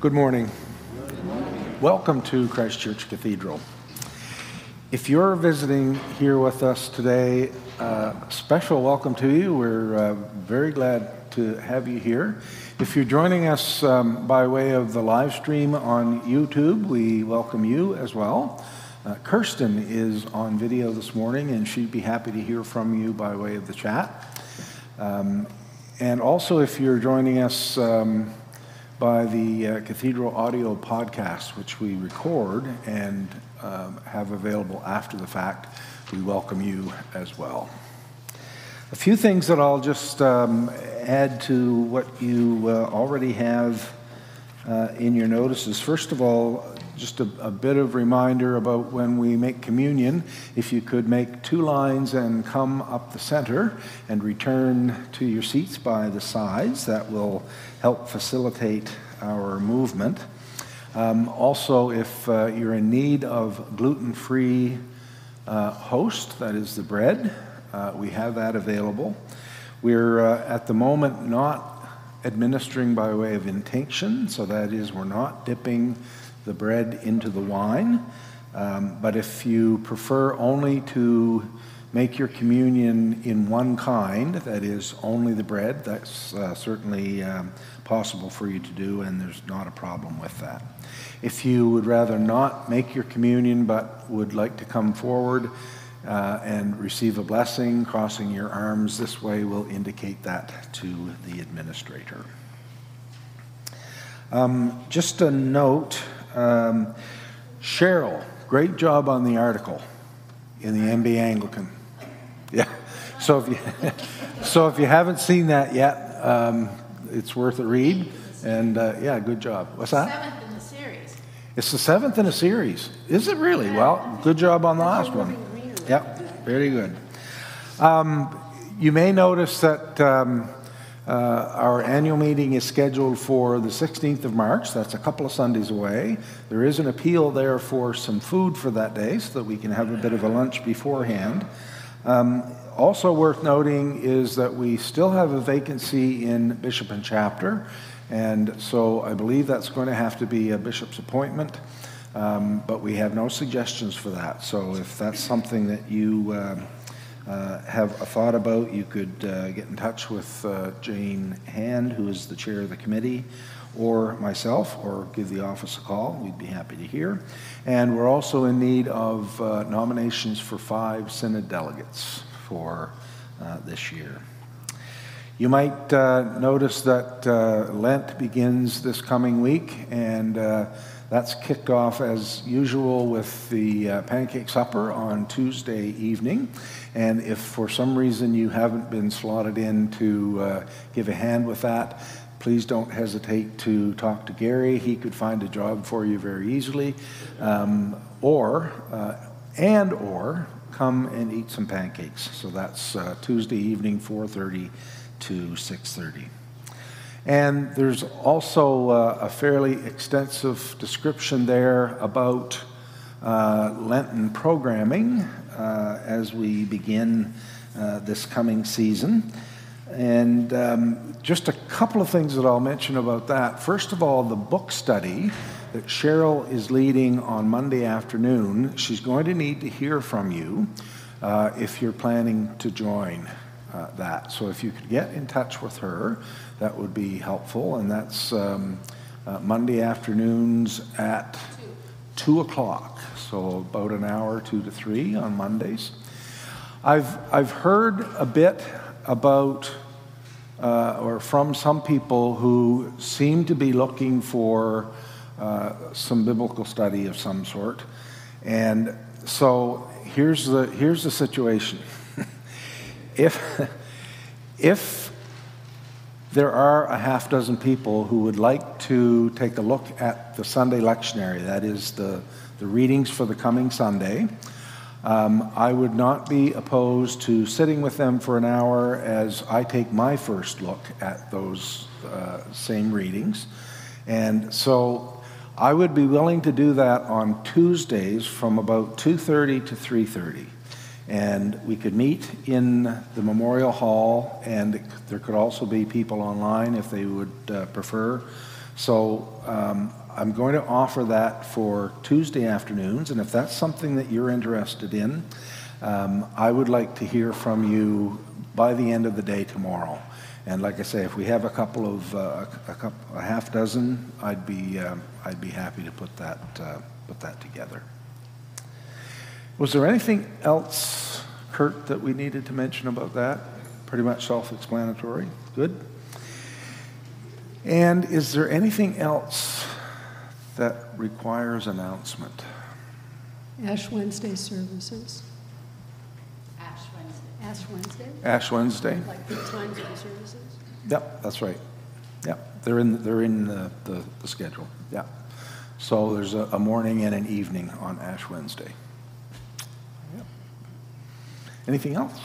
Good morning. Welcome to Christ Church Cathedral. If you're visiting here with us today, special welcome to you. We're very glad to have you here. If you're joining us by way of the live stream on YouTube, we welcome you as well. Kirsten is on video this morning, and she'd be happy to hear from you by way of the chat. And also, if you're joining us by the Cathedral Audio podcast, which we record and have available after the fact, we welcome you as well. A few things that I'll just add to what you already have in your notices. First of all, just a bit of reminder about when we make communion. If you could make two lines and come up the center and return to your seats by the sides, that will help facilitate our movement. Also, if you're in need of gluten-free host, that is the bread, we have that available. We're at the moment not administering by way of intinction, so that is we're not dipping the bread into the wine. But if you prefer only to make your communion in one kind, that is only the bread, that's certainly possible for you to do, and there's not a problem with that. If you would rather not make your communion but would like to come forward and receive a blessing, crossing your arms this way will indicate that to the administrator. Just a note, Cheryl, great job on the article in the MB Anglican. Yeah. So if you haven't seen that yet, it's worth a read. And yeah, good job. What's that? 7th in the series. It's the 7th in a series. Is it really? Well, good job on the last one. Yep, very good. You may notice that our annual meeting is scheduled for the 16th of March. That's a couple of Sundays away. There is an appeal there for some food for that day so that we can have a bit of a lunch beforehand. Also worth noting is that we still have a vacancy in bishop and chapter, and so I believe that's going to have to be a bishop's appointment, but we have no suggestions for that. So if that's something that you have a thought about, you could get in touch with Jane Hand, who is the chair of the committee, or myself, or give the office a call. We'd be happy to hear. And we're also in need of nominations for 5 synod delegates for this year. You might notice that Lent begins this coming week, and that's kicked off as usual with the pancake supper on Tuesday evening. And if for some reason you haven't been slotted in to give a hand with that, please don't hesitate to talk to Gary. He could find a job for you very easily. Or come and eat some pancakes. So that's Tuesday evening, 4:30 to 6:30. And there's also a fairly extensive description there about Lenten programming as we begin this coming season. And just a couple of things that I'll mention about that. First of all, the book study that Cheryl is leading on Monday afternoon, she's going to need to hear from you if you're planning to join that. So if you could get in touch with her, that would be helpful. And that's Monday afternoons at 2 o'clock. So about an hour, 2 to 3 on Mondays. I've heard a bit about or from some people who seem to be looking for some biblical study of some sort. And so here's the situation. If there are a half dozen people who would like to take a look at the Sunday lectionary, that is the readings for the coming Sunday, I would not be opposed to sitting with them for an hour as I take my first look at those same readings. And so I would be willing to do that on Tuesdays from about 2:30 to 3:30. And we could meet in the Memorial Hall, and there could also be people online if they would prefer. So I'm going to offer that for Tuesday afternoons, and if that's something that you're interested in, I would like to hear from you by the end of the day tomorrow. And like I say, if we have a half dozen, I'd be happy to put that together. Was there anything else, Kurt, that we needed to mention about that? Pretty much self-explanatory. Good. And is there anything else that requires announcement? Ash Wednesday services. Ash Wednesday? Ash Wednesday? Like the times of the services? Yep, that's right. Yep, they're in the schedule. Yeah. So there's a morning and an evening on Ash Wednesday. Yep. Anything else?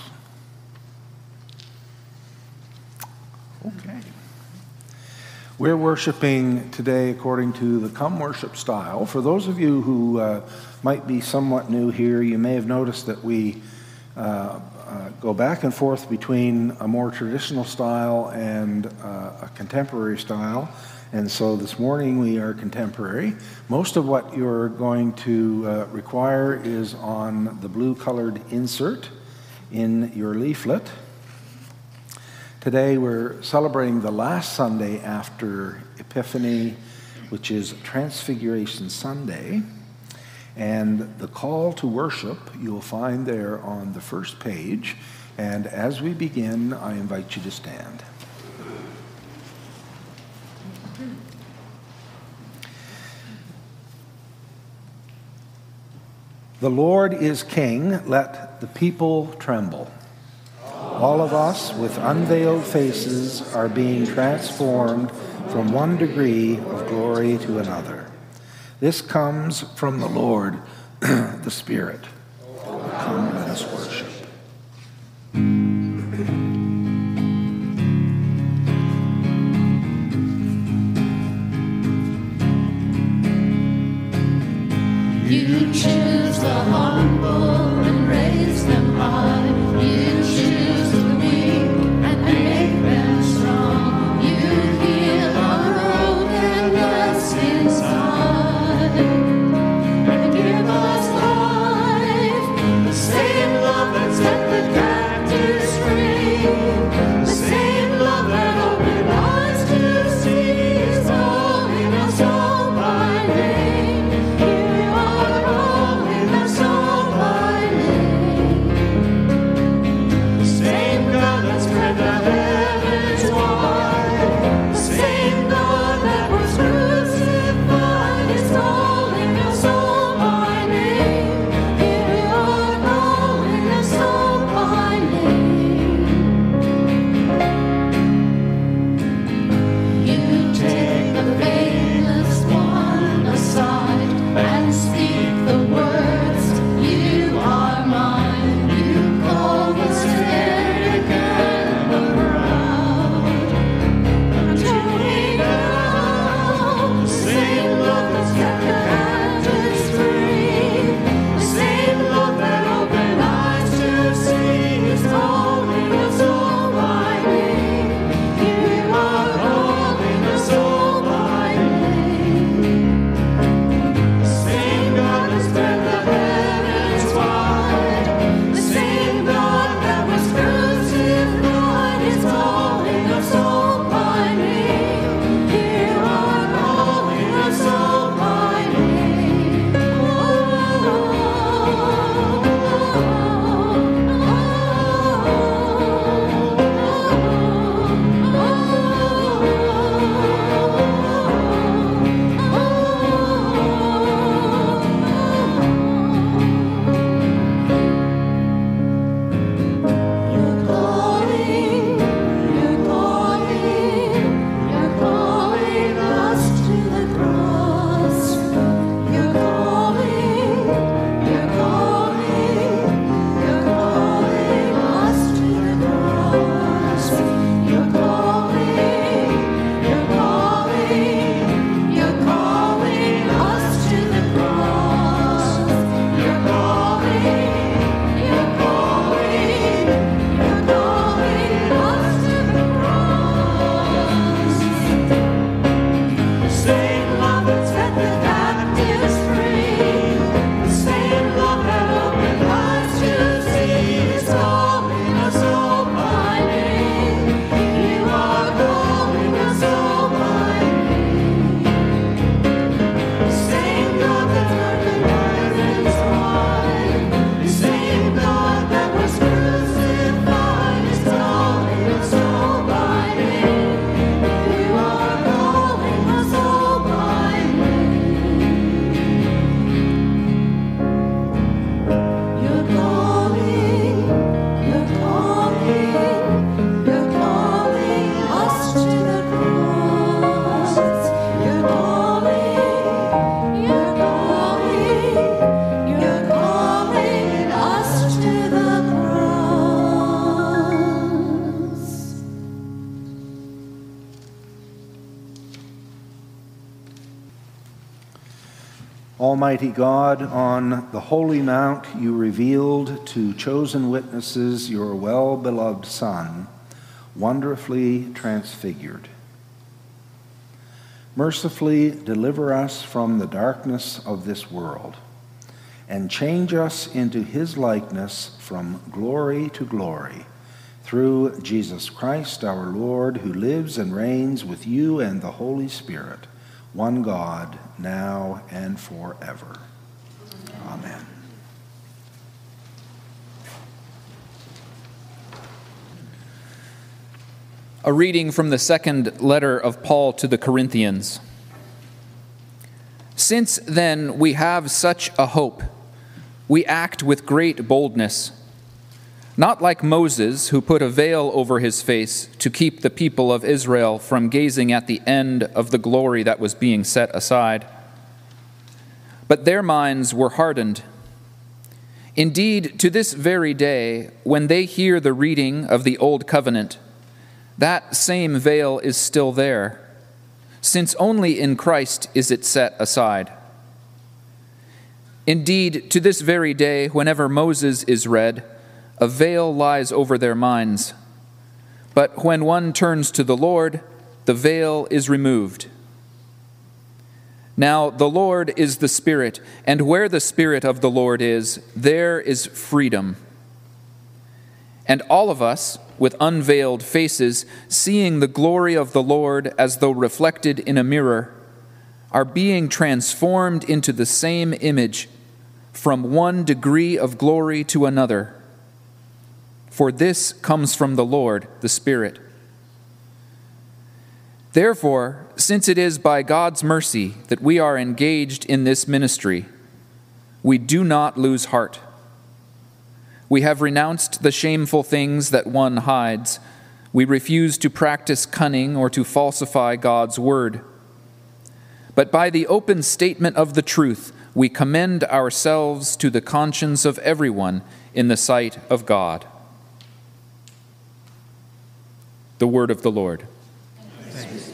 Okay. We're worshiping today according to the Come Worship style. For those of you who might be somewhat new here, you may have noticed that we go back and forth between a more traditional style and a contemporary style. And so this morning we are contemporary. Most of what you're going to require is on the blue-colored insert in your leaflet. Today we're celebrating the last Sunday after Epiphany, which is Transfiguration Sunday. And the call to worship you'll find there on the first page. And as we begin, I invite you to stand. The Lord is King, let the people tremble. All of us with unveiled faces are being transformed from one degree of glory to another. This comes from the Lord, the Spirit. Come, let us worship. You choose the humble and raise them high. You choose the weak and make them strong. You heal our brokenness inside and give us life, the same love Almighty God, on the holy mount you revealed to chosen witnesses your well-beloved Son, wonderfully transfigured. Mercifully deliver us from the darkness of this world, and change us into his likeness from glory to glory, through Jesus Christ our Lord, who lives and reigns with you and the Holy Spirit, one God, now and forever. Amen. A reading from the second letter of Paul to the Corinthians. Since then we have such a hope, we act with great boldness, not like Moses, who put a veil over his face to keep the people of Israel from gazing at the end of the glory that was being set aside. But their minds were hardened. Indeed, to this very day, when they hear the reading of the Old Covenant, that same veil is still there, since only in Christ is it set aside. Indeed, to this very day, whenever Moses is read, a veil lies over their minds. But when one turns to the Lord, the veil is removed. Now the Lord is the Spirit, and where the Spirit of the Lord is, there is freedom. And all of us, with unveiled faces, seeing the glory of the Lord as though reflected in a mirror, are being transformed into the same image, from one degree of glory to another. For this comes from the Lord, the Spirit. Therefore, since it is by God's mercy that we are engaged in this ministry, we do not lose heart. We have renounced the shameful things that one hides. We refuse to practice cunning or to falsify God's word. But by the open statement of the truth, we commend ourselves to the conscience of everyone in the sight of God. The word of the Lord. Thanks.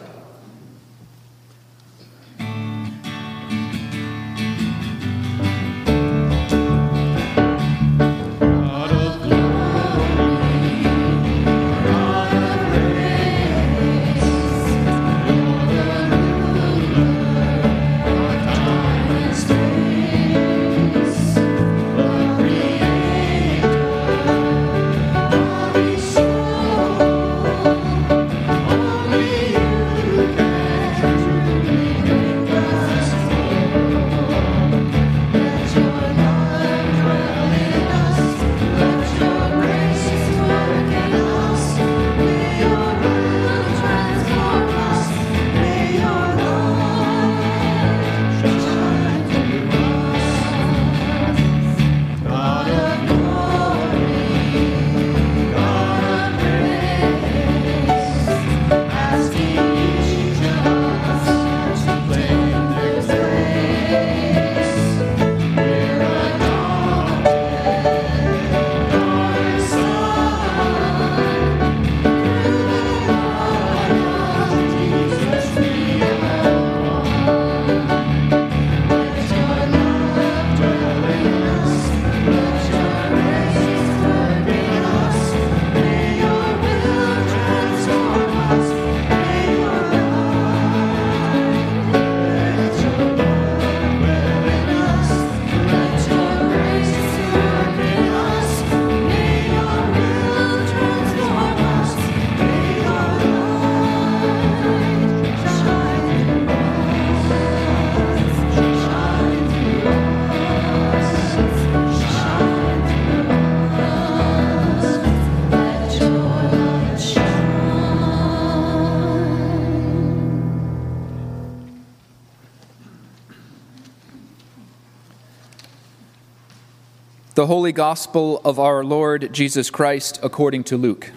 The Holy Gospel of our Lord Jesus Christ according to Luke.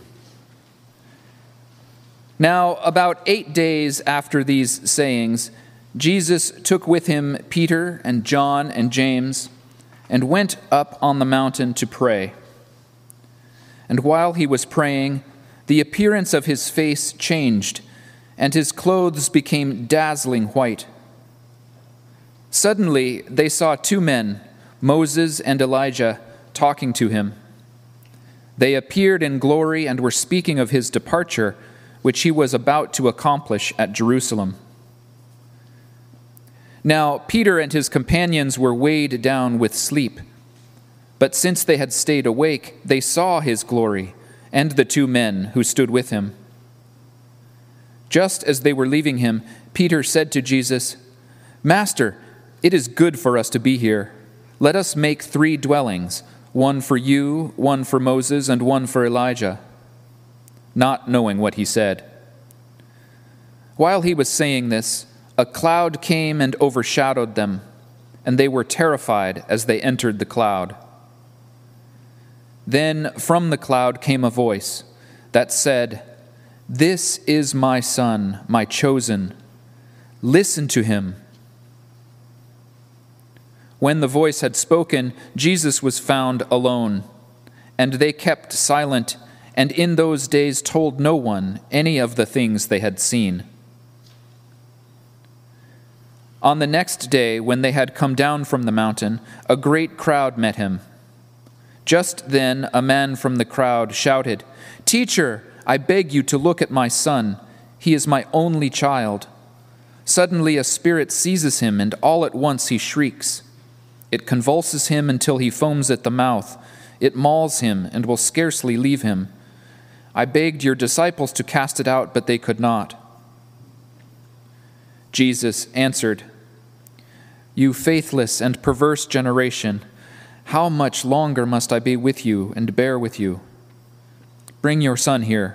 Now, about 8 days after these sayings, Jesus took with him Peter and John and James and went up on the mountain to pray. And while he was praying, the appearance of his face changed, and his clothes became dazzling white. Suddenly they saw two men, Moses and Elijah, talking to him. They appeared in glory and were speaking of his departure, which he was about to accomplish at Jerusalem. Now Peter and his companions were weighed down with sleep. But since they had stayed awake, they saw his glory and the two men who stood with him. Just as they were leaving him, Peter said to Jesus, "Master, it is good for us to be here. Let us make 3 dwellings, one for you, one for Moses, and one for Elijah," not knowing what he said. While he was saying this, a cloud came and overshadowed them, and they were terrified as they entered the cloud. Then from the cloud came a voice that said, "This is my Son, my chosen. Listen to him." When the voice had spoken, Jesus was found alone, and they kept silent, and in those days told no one any of the things they had seen. On the next day, when they had come down from the mountain, a great crowd met him. Just then a man from the crowd shouted, "Teacher, I beg you to look at my son. He is my only child. Suddenly a spirit seizes him, and all at once he shrieks. It convulses him until he foams at the mouth. It mauls him and will scarcely leave him. I begged your disciples to cast it out, but they could not." Jesus answered, "You faithless and perverse generation, how much longer must I be with you and bear with you? Bring your son here."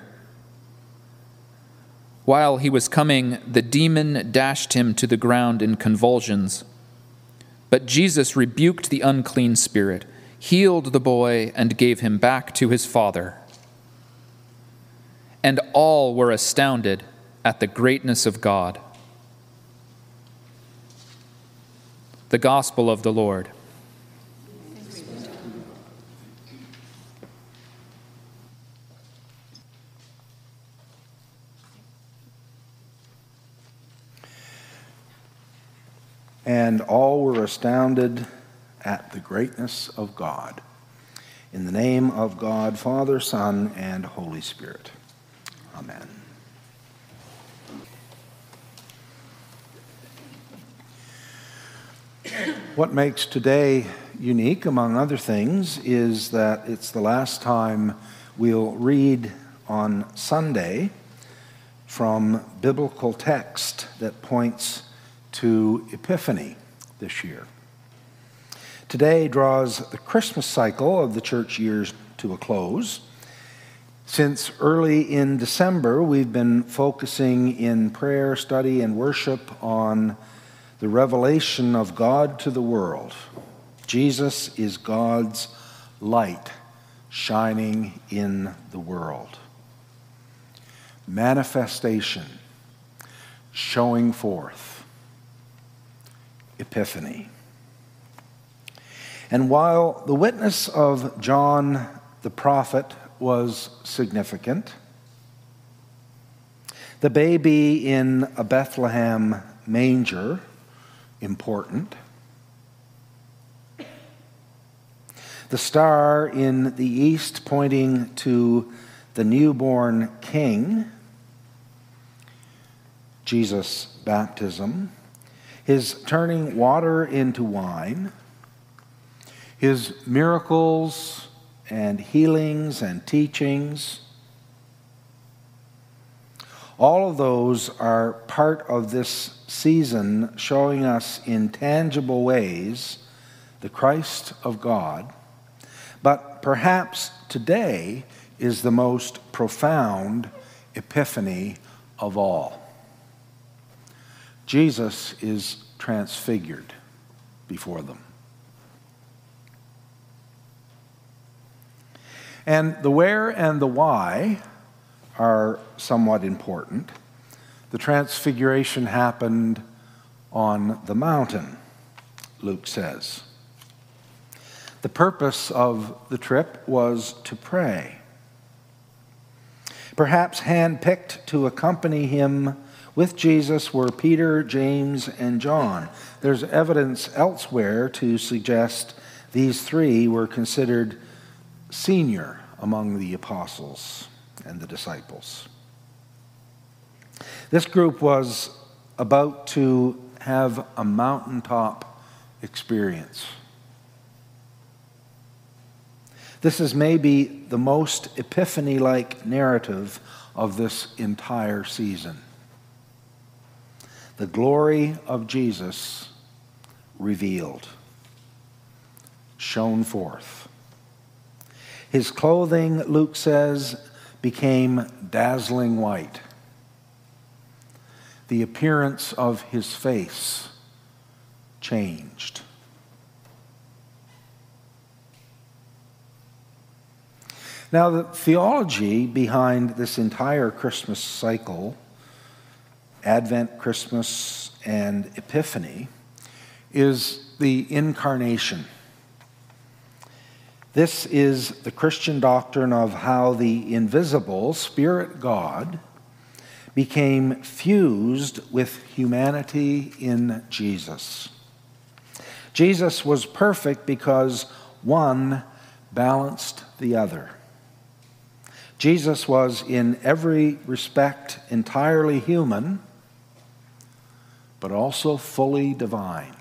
While he was coming, the demon dashed him to the ground in convulsions. But Jesus rebuked the unclean spirit, healed the boy, and gave him back to his father. And all were astounded at the greatness of God. The Gospel of the Lord. And all were astounded at the greatness of God. In the name of God, Father, Son, and Holy Spirit. Amen. What makes today unique, among other things, is that it's the last time we'll read on Sunday from biblical text that points to Epiphany this year. Today draws the Christmas cycle of the church years to a close. Since early in December, we've been focusing in prayer, study, and worship on the revelation of God to the world. Jesus is God's light shining in the world. Manifestation, showing forth. Epiphany. And while the witness of John the prophet was significant, the baby in a Bethlehem manger important, the star in the east pointing to the newborn king, Jesus' baptism, his turning water into wine, his miracles and healings and teachings, all of those are part of this season showing us in tangible ways the Christ of God. But perhaps today is the most profound epiphany of all. Jesus is transfigured before them. And the where and the why are somewhat important. The transfiguration happened on the mountain, Luke says. The purpose of the trip was to pray. Perhaps handpicked to accompany him With Jesus were Peter, James, and John. There's evidence elsewhere to suggest these three were considered senior among the apostles and the disciples. This group was about to have a mountaintop experience. This is maybe the most epiphany-like narrative of this entire season. The glory of Jesus revealed, shone forth. His clothing, Luke says, became dazzling white. The appearance of his face changed. Now, the theology behind this entire Christmas cycle, Advent, Christmas, and Epiphany, is the incarnation. This is the Christian doctrine of how the invisible Spirit God became fused with humanity in Jesus. Jesus was perfect because one balanced the other. Jesus was in every respect entirely human, but also fully divine.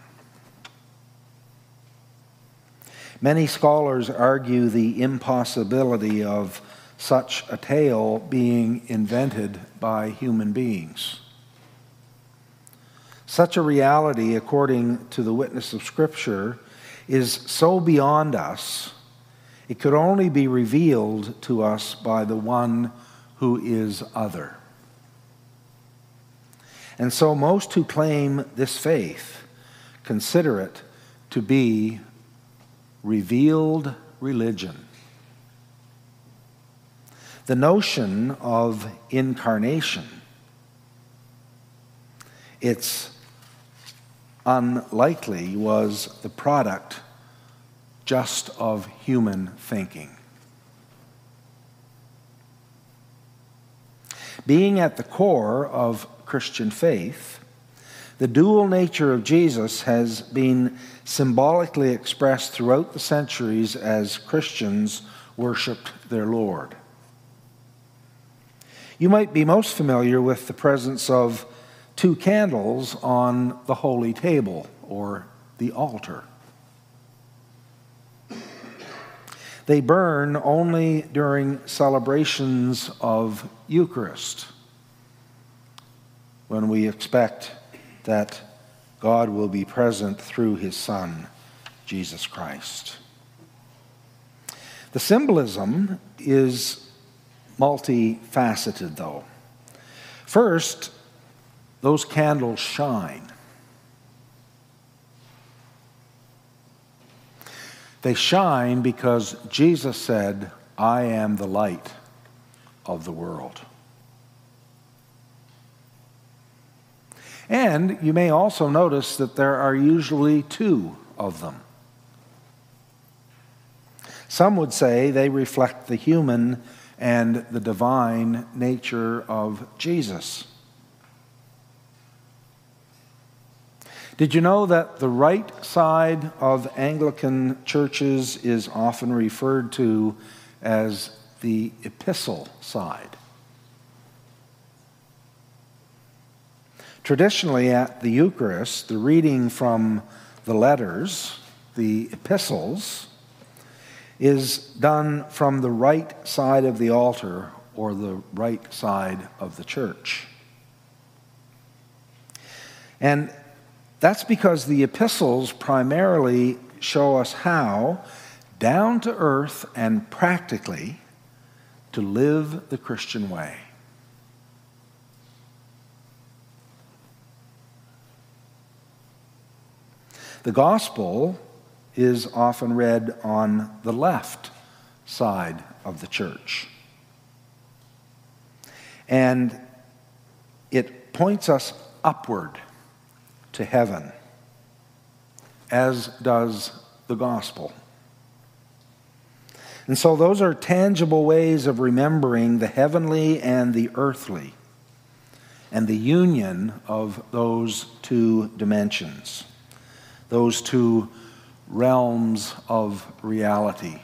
Many scholars argue the impossibility of such a tale being invented by human beings. Such a reality, according to the witness of Scripture, is so beyond us, it could only be revealed to us by the one who is other. And so most who claim this faith consider it to be revealed religion. The notion of incarnation, it's unlikely was the product just of human thinking. Being at the core of Christian faith, the dual nature of Jesus has been symbolically expressed throughout the centuries as Christians worshiped their Lord. You might be most familiar with the presence of two candles on the holy table or the altar. They burn only during celebrations of Eucharist, when we expect that God will be present through his Son, Jesus Christ. The symbolism is multifaceted, though. First, those candles shine. They shine because Jesus said, "I am the light of the world." And you may also notice that there are usually two of them. Some would say they reflect the human and the divine nature of Jesus. Did you know that the right side of Anglican churches is often referred to as the epistle side? Traditionally, at the Eucharist, the reading from the letters, the epistles, is done from the right side of the altar or the right side of the church. And that's because the epistles primarily show us how, down to earth and practically, to live the Christian way. The gospel is often read on the left side of the church. And it points us upward to heaven, as does the gospel. And so those are tangible ways of remembering the heavenly and the earthly, and the union of those two dimensions, those two realms of reality.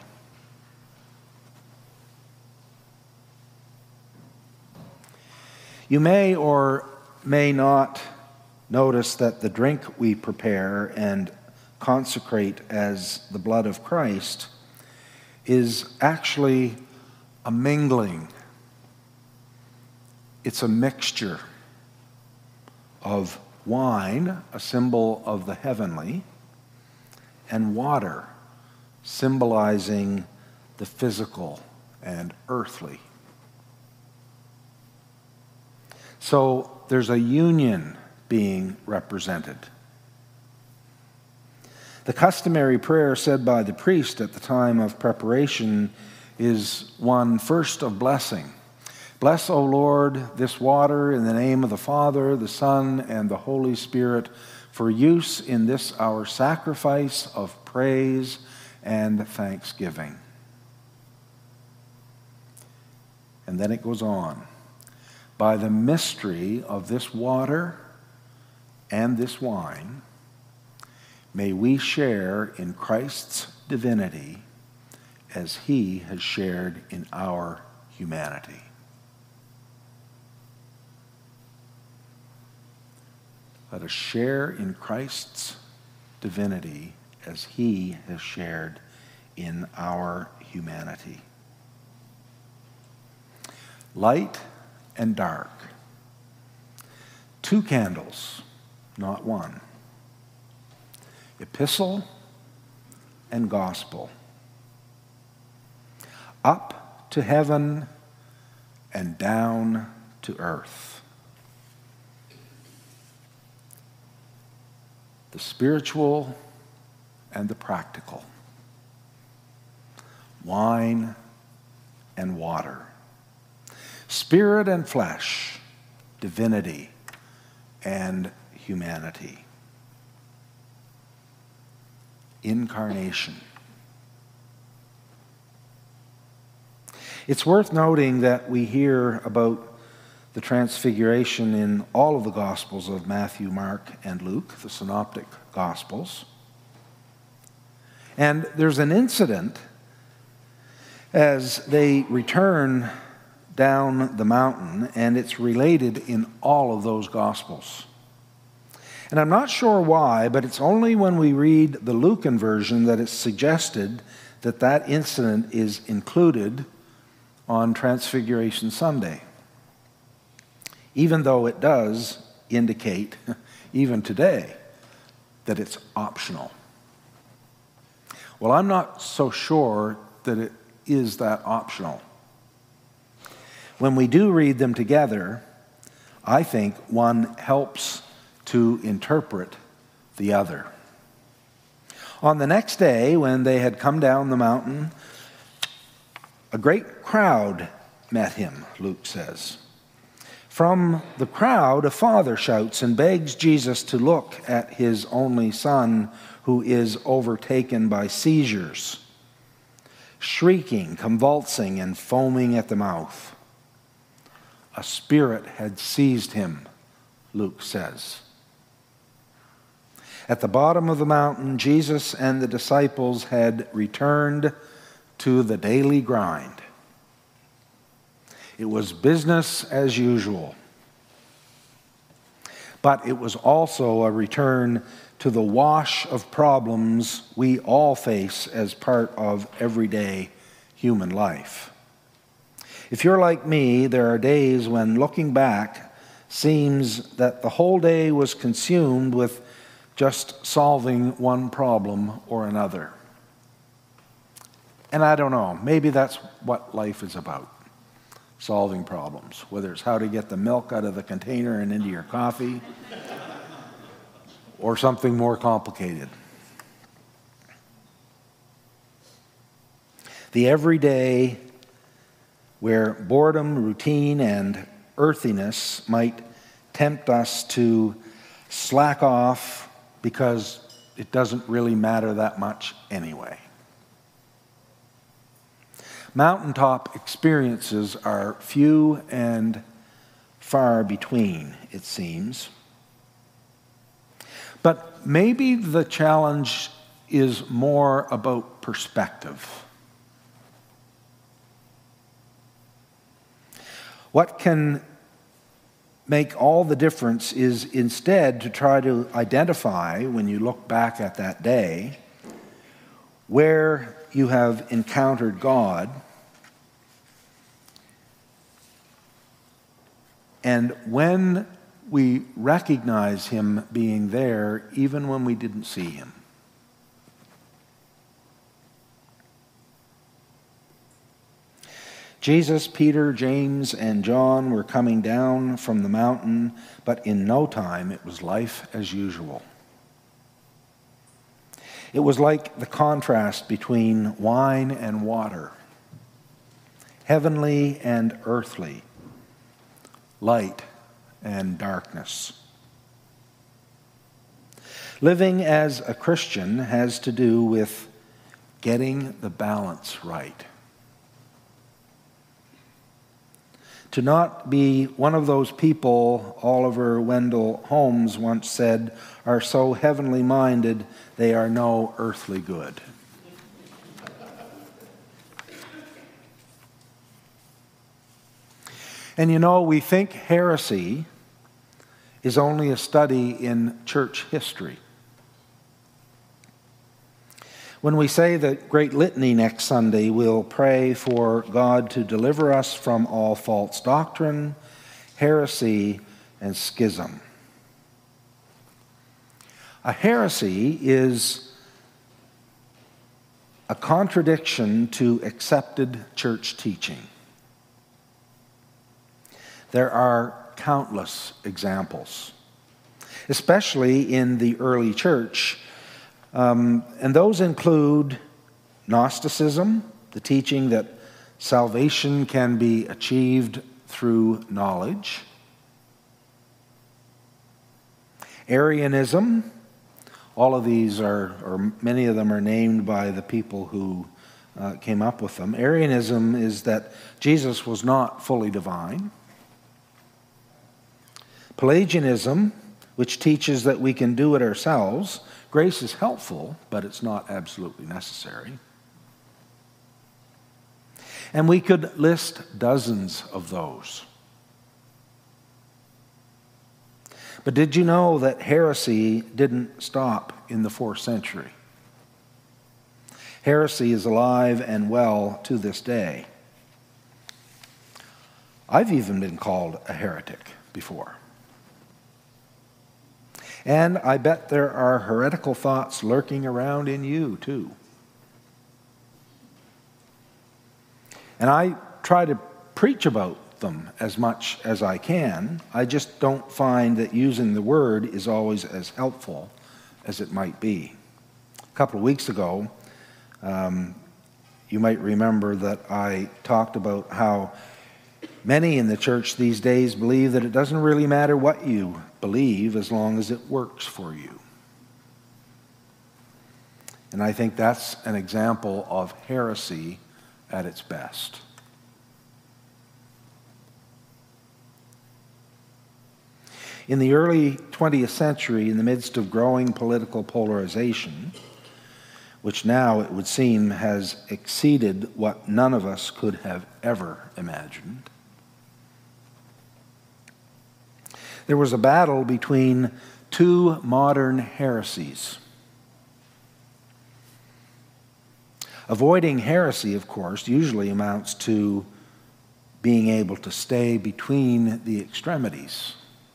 You may or may not notice that the drink we prepare and consecrate as the blood of Christ is actually a mingling. It's a mixture of wine, a symbol of the heavenly, and water, symbolizing the physical and earthly. So there's a union being represented. The customary prayer said by the priest at the time of preparation is one first of blessing. Bless, O Lord, this water in the name of the Father, the Son, and the Holy Spirit for use in this our sacrifice of praise and thanksgiving. And then it goes on. By the mystery of this water and this wine, may we share in Christ's divinity as he has shared in our humanity. Let us share in Christ's divinity as he has shared in our humanity. Light and dark. Two candles, not one. Epistle and gospel. Up to heaven and down to earth. The spiritual and the practical. Wine and water. Spirit and flesh. Divinity and humanity. Incarnation. It's worth noting that we hear about the transfiguration in all of the Gospels of Matthew, Mark, and Luke, the synoptic Gospels. And there's an incident as they return down the mountain, and it's related in all of those Gospels. And I'm not sure why, but it's only when we read the Lucan version that it's suggested that that incident is included on Transfiguration Sunday, even though it does indicate, even today, that it's optional. Well, I'm not so sure that it is that optional. When we do read them together, I think one helps to interpret the other. On the next day, when they had come down the mountain, a great crowd met him, Luke says. From the crowd, a father shouts and begs Jesus to look at his only son who is overtaken by seizures, shrieking, convulsing, and foaming at the mouth. A spirit had seized him, Luke says. At the bottom of the mountain, Jesus and the disciples had returned to the daily grind. It was business as usual. But it was also a return to the wash of problems we all face as part of everyday human life. If you're like me, there are days when looking back seems that the whole day was consumed with just solving one problem or another. And I don't know, maybe that's what life is about, solving problems, whether it's how to get the milk out of the container and into your coffee or something more complicated. The everyday where boredom, routine, and earthiness might tempt us to slack off because it doesn't really matter that much anyway. Mountaintop experiences are few and far between, it seems. But maybe the challenge is more about perspective. What can make all the difference is instead to try to identify, when you look back at that day, where you have encountered God, and when we recognize Him being there even when we didn't see Him. Jesus, Peter, James, and John were coming down from the mountain, but in no time it was life as usual. It was like the contrast between wine and water, heavenly and earthly, light and darkness. Living as a Christian has to do with getting the balance right. To not be one of those people, Oliver Wendell Holmes once said, are so heavenly minded they are no earthly good. And you know, we think heresy is only a study in church history. When we say the Great Litany next Sunday, we'll pray for God to deliver us from all false doctrine, heresy, and schism. A heresy is a contradiction to accepted church teaching. There are countless examples, especially in the early church. And those include Gnosticism, the teaching that salvation can be achieved through knowledge. Arianism, all of these are, or many of them are named by the people who came up with them. Arianism is that Jesus was not fully divine. Pelagianism, which teaches that we can do it ourselves. Grace is helpful, but it's not absolutely necessary. And we could list dozens of those. But did you know that heresy didn't stop in the 4th century? Heresy is alive and well to this day. I've even been called a heretic before. And I bet there are heretical thoughts lurking around in you, too. And I try to preach about them as much as I can. I just don't find that using the word is always as helpful as it might be. A couple of weeks ago, you might remember that I talked about how many in the church these days believe that it doesn't really matter what you believe as long as it works for you. And I think that's an example of heresy at its best. In the early 20th century, in the midst of growing political polarization, which now it would seem has exceeded what none of us could have ever imagined, there was a battle between two modern heresies. Avoiding heresy, of course, usually amounts to being able to stay between the extremities.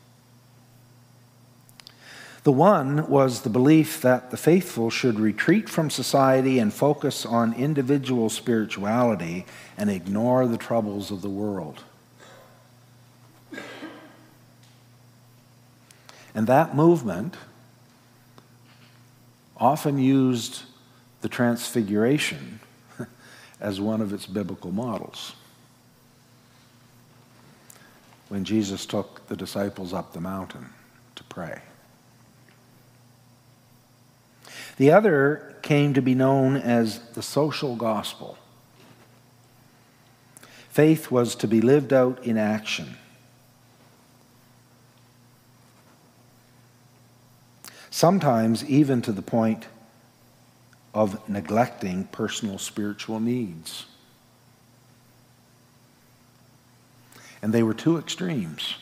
The one was the belief that the faithful should retreat from society and focus on individual spirituality and ignore the troubles of the world. And that movement often used the Transfiguration as one of its biblical models. When Jesus took the disciples up the mountain to pray. The other came to be known as the social gospel. Faith was to be lived out in action. sometimes even to the point of neglecting personal spiritual needs. And they were two extremes.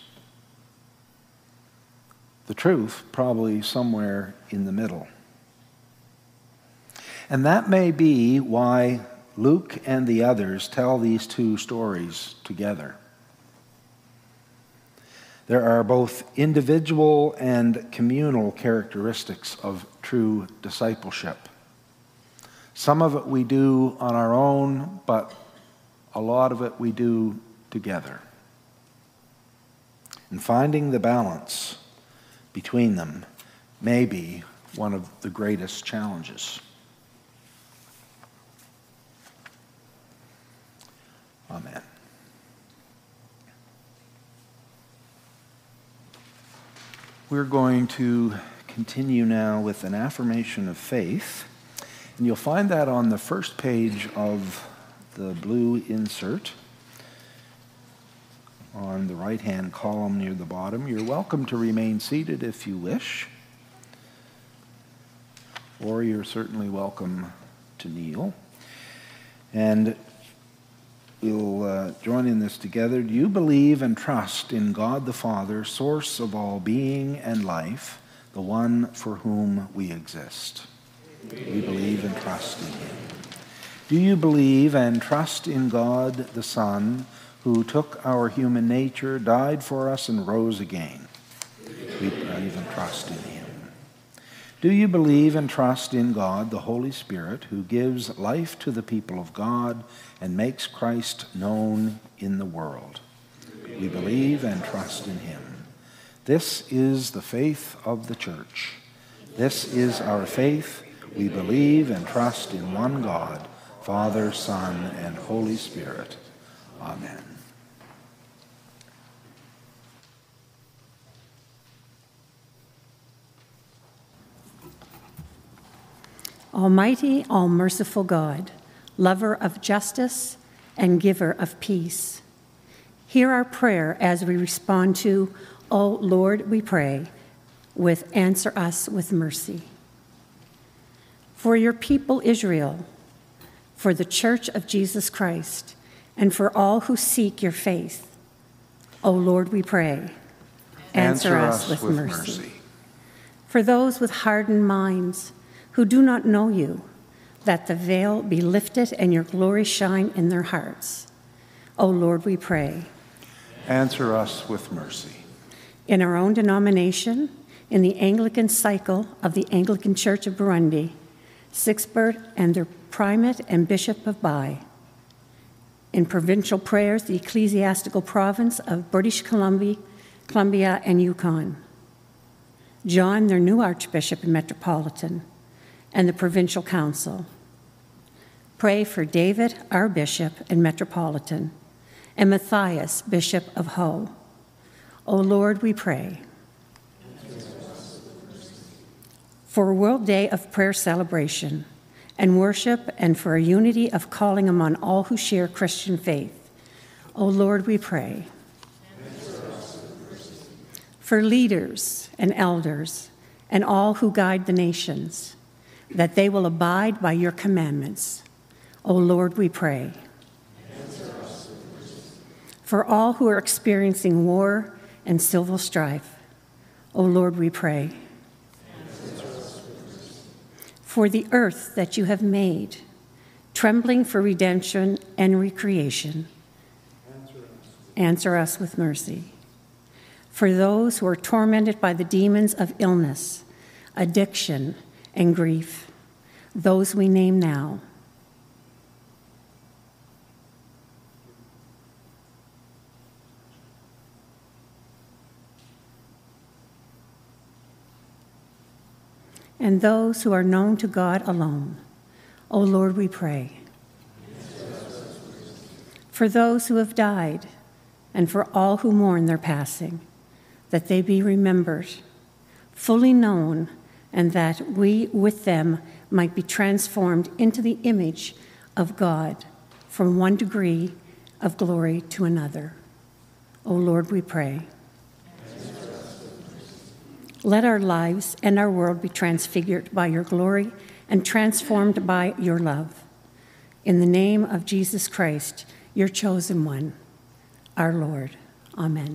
The truth probably somewhere in the middle. And that may be why Luke and the others tell these two stories together. There are both individual and communal characteristics of true discipleship. Some of it we do on our own, but a lot of it we do together. And finding the balance between them may be one of the greatest challenges. Amen. We're going to continue now with an affirmation of faith. And you'll find that on the first page of the blue insert on the right-hand column near the bottom. You're welcome to remain seated if you wish, or you're certainly welcome to kneel. And we'll join in this together. Do you believe and trust in God the Father, source of all being and life, the one for whom we exist? We believe and trust in him. Do you believe and trust in God the Son, who took our human nature, died for us, and rose again? We believe and trust in him. Do you believe and trust in God the Holy Spirit, who gives life to the people of God and makes Christ known in the world? We believe and trust in him. This is the faith of the church. This is our faith. We believe and trust in one God, Father, Son, and Holy Spirit. Amen. Almighty, all-merciful God, lover of justice and giver of peace, hear our prayer as we respond to, O Lord, we pray, with answer us with mercy. For your people Israel, for the Church of Jesus Christ, and for all who seek your faith, O Lord, we pray, answer us with mercy. For those with hardened minds who do not know you, that the veil be lifted and your glory shine in their hearts, O Lord, we pray. Answer us with mercy. In our own denomination, in the Anglican cycle of the Anglican Church of Burundi, Sigsbert and their primate and Bishop of Bai. In provincial prayers, the ecclesiastical province of British Columbia and Yukon. John, their new Archbishop and Metropolitan, and the Provincial Council. Pray for David, our Bishop and Metropolitan, and Matthias, Bishop of Ho. O Lord, we pray. For a World Day of Prayer celebration and worship, and for a unity of calling among all who share Christian faith, O Lord, we pray. For leaders and elders and all who guide the nations, that they will abide by your commandments, O Lord, we pray. For all who are experiencing war and civil strife, O Lord, we pray. For the earth that you have made, trembling for redemption and recreation, answer us with mercy. For those who are tormented by the demons of illness, addiction, and grief, those we name now. And those who are known to God alone, O Lord, we pray. For those who have died, and for all who mourn their passing, that they be remembered, fully known, and that we with them might be transformed into the image of God from one degree of glory to another. O Lord, we pray. Let our lives and our world be transfigured by your glory and transformed by your love. In the name of Jesus Christ, your chosen one, our Lord. Amen.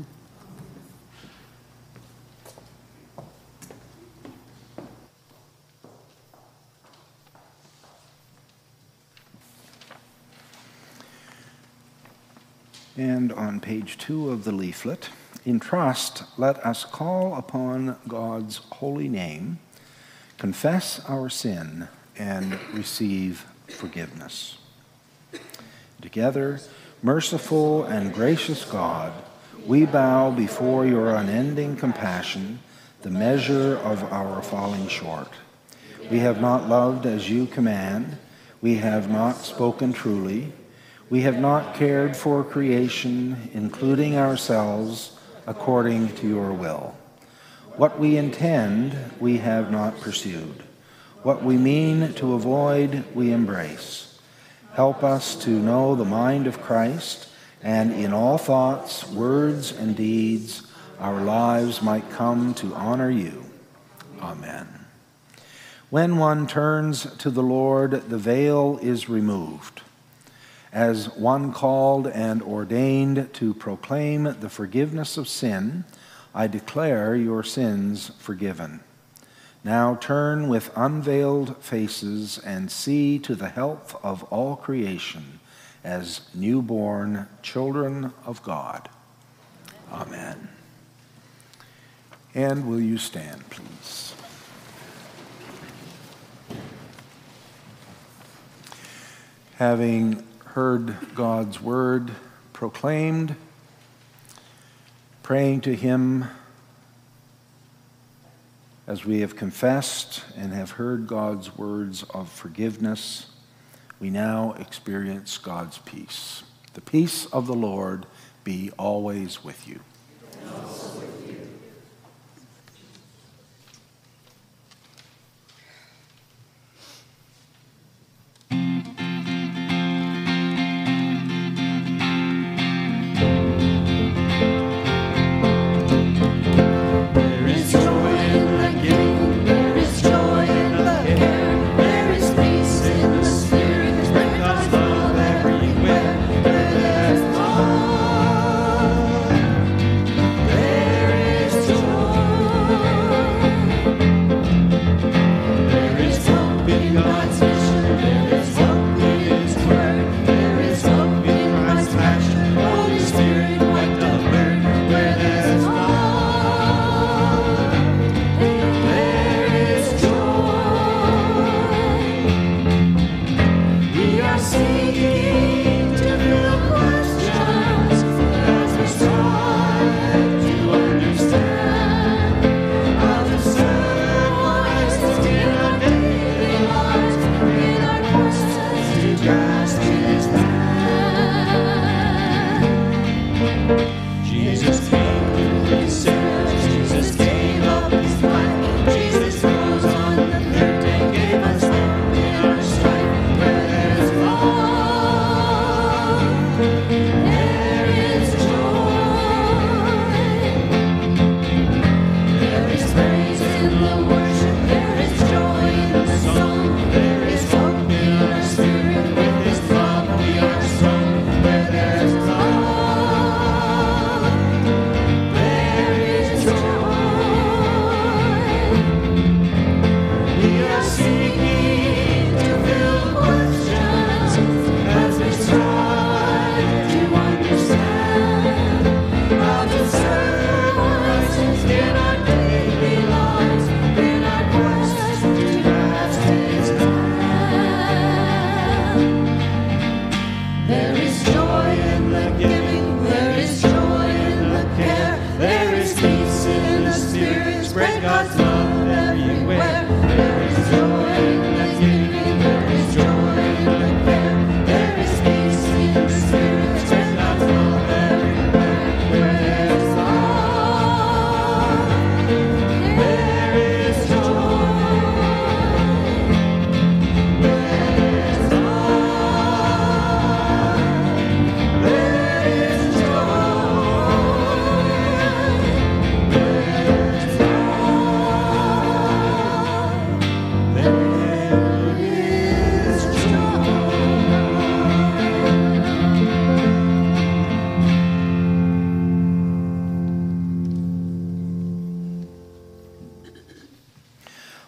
And on page 2 of the leaflet, in trust, let us call upon God's holy name, confess our sin, and receive forgiveness. Together, merciful and gracious God, we bow before your unending compassion, the measure of our falling short. We have not loved as you command. We have not spoken truly. We have not cared for creation, including ourselves, according to your will. What we intend, we have not pursued. What we mean to avoid, we embrace. Help us to know the mind of Christ, and in all thoughts, words, and deeds, our lives might come to honor you. Amen. When one turns to the Lord, the veil is removed. As one called and ordained to proclaim the forgiveness of sin, I declare your sins forgiven. Now turn with unveiled faces and see to the health of all creation as newborn children of God. Amen. And will you stand, please? Having heard God's word proclaimed, praying to him as we have confessed and have heard God's words of forgiveness, we now experience God's peace. The peace of the Lord be always with you.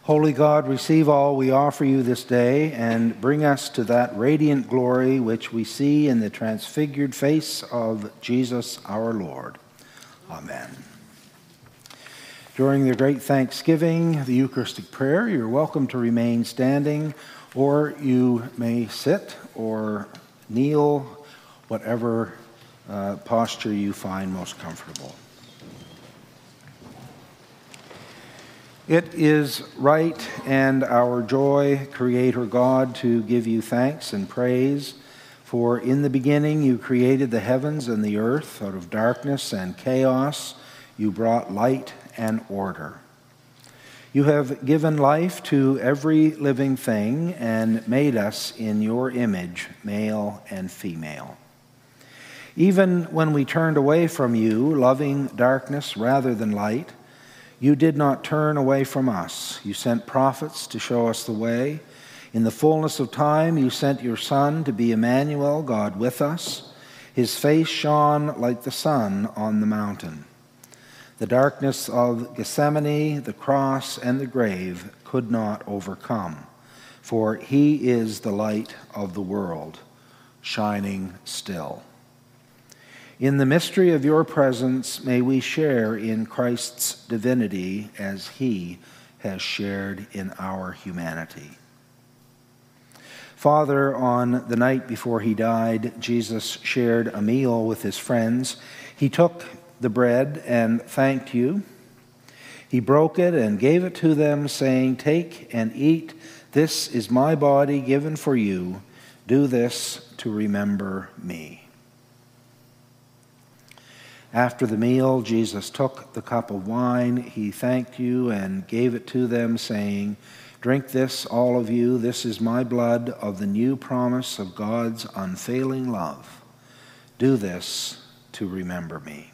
Holy God, receive all we offer you this day and bring us to that radiant glory which we see in the transfigured face of Jesus our Lord. Amen. During the great Thanksgiving, the Eucharistic prayer, you're welcome to remain standing, or you may sit or kneel, whatever posture you find most comfortable. It is right and our joy, Creator God, to give you thanks and praise, for in the beginning you created the heavens and the earth. Out of darkness and chaos you brought light and order. You have given life to every living thing and made us in your image, male and female. Even when we turned away from you, loving darkness rather than light, you did not turn away from us. You sent prophets to show us the way. In the fullness of time, you sent your Son to be Emmanuel, God with us. His face shone like the sun on the mountain. The darkness of Gethsemane, the cross, and the grave could not overcome, for he is the light of the world, shining still. In the mystery of your presence, may we share in Christ's divinity as he has shared in our humanity. Father, on the night before he died, Jesus shared a meal with his friends. He took the bread and thanked you. He broke it and gave it to them, saying, "Take and eat. This is my body given for you. Do this to remember me." After the meal, Jesus took the cup of wine. He thanked you and gave it to them, saying, "Drink this, all of you. This is my blood of the new promise of God's unfailing love. Do this to remember me."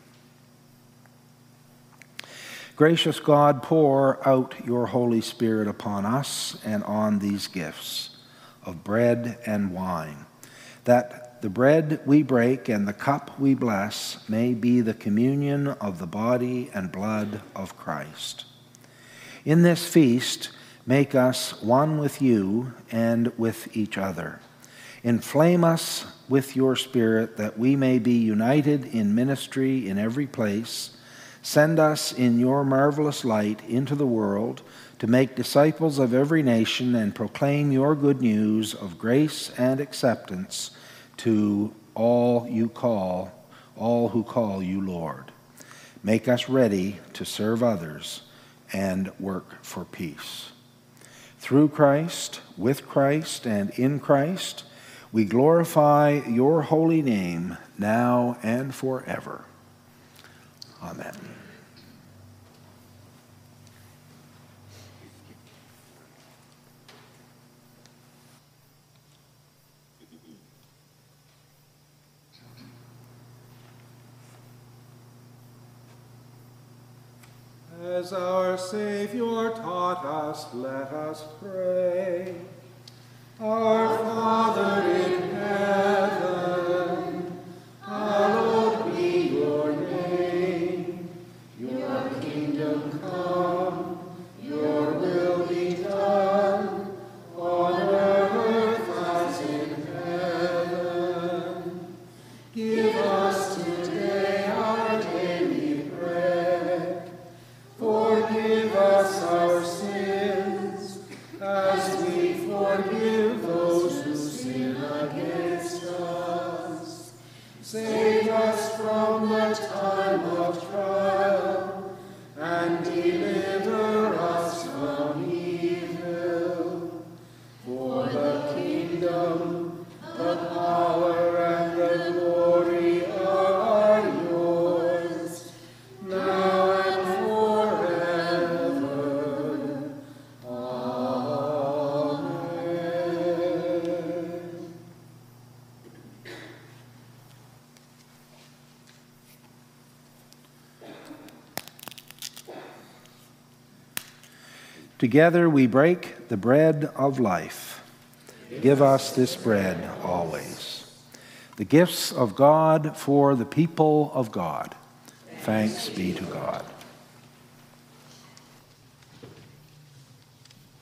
Gracious God, pour out your Holy Spirit upon us and on these gifts of bread and wine, that the bread we break and the cup we bless may be the communion of the body and blood of Christ. In this feast, make us one with you and with each other. Inflame us with your Spirit that we may be united in ministry in every place. Send us in your marvelous light into the world to make disciples of every nation and proclaim your good news of grace and acceptance to all who call you Lord. Make us ready to serve others and work for peace. Through Christ, with Christ, and in Christ, we glorify your holy name now and forever. Amen. As our Savior taught us, let us pray. Our Father in heaven, hallowed be your name. Your kingdom come, your will be done, on earth as in heaven. Give us today our daily bread. Forgive us our sins, as we forgive those who sin against us. Save us from the time of trial, and deliver us from evil. For the kingdom, the power, and the glory are yours, now and forever. Amen. Together we break the bread of life. Give us this bread always. The gifts of God for the people of God. Thanks be to God.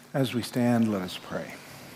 As we stand, let us pray.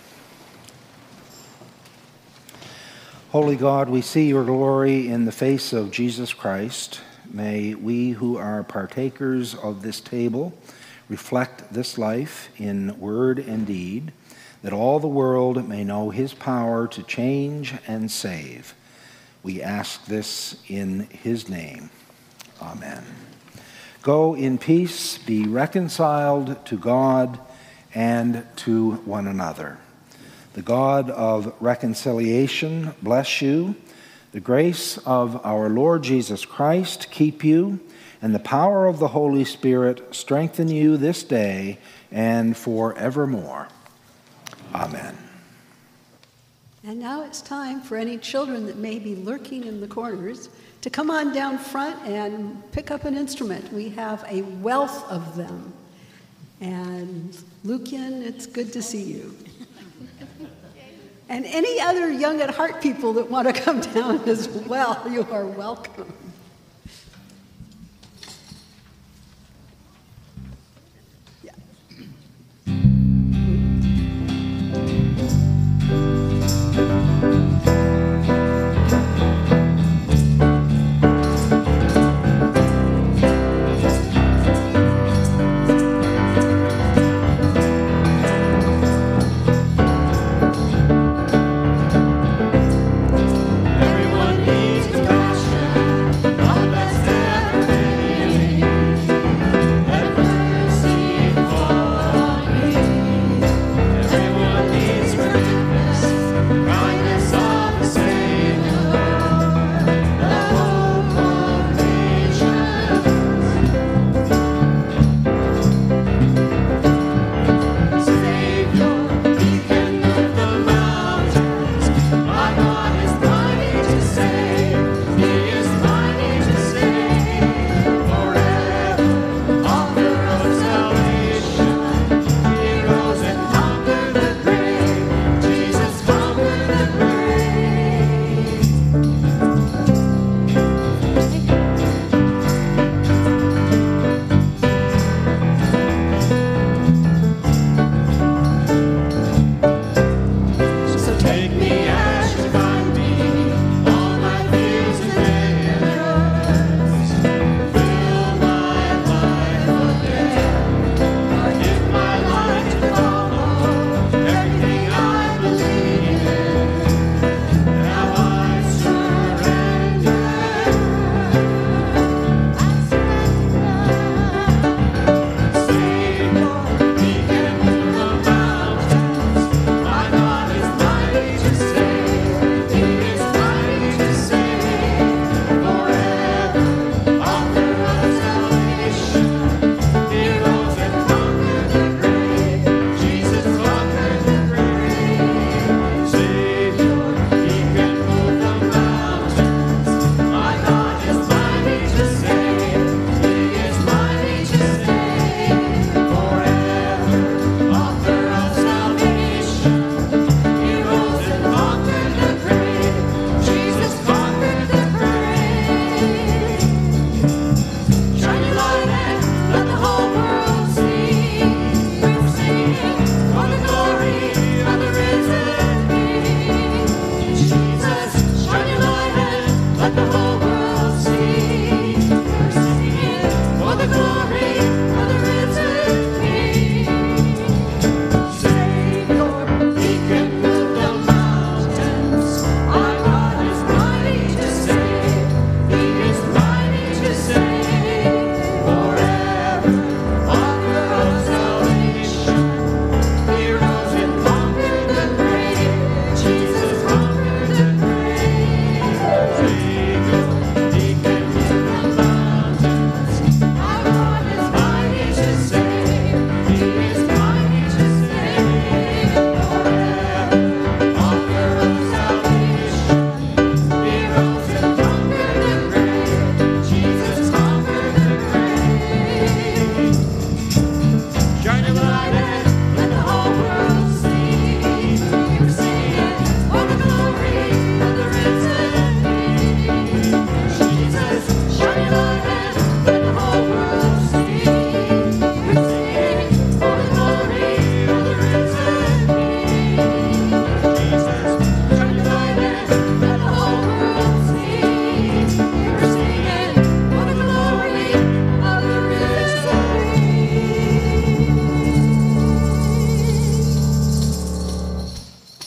Holy God, we see your glory in the face of Jesus Christ. May we who are partakers of this table reflect this life in word and deed, that all the world may know his power to change and save. We ask this in his name. Amen. Go in peace, be reconciled to God and to one another. The God of reconciliation bless you. The grace of our Lord Jesus Christ keep you, and the power of the Holy Spirit strengthen you this day and forevermore. Amen. And now it's time for any children that may be lurking in the corners to come on down front and pick up an instrument. We have a wealth of them. And Lucian, it's good to see you. And any other young at heart people that want to come down as well, you are welcome.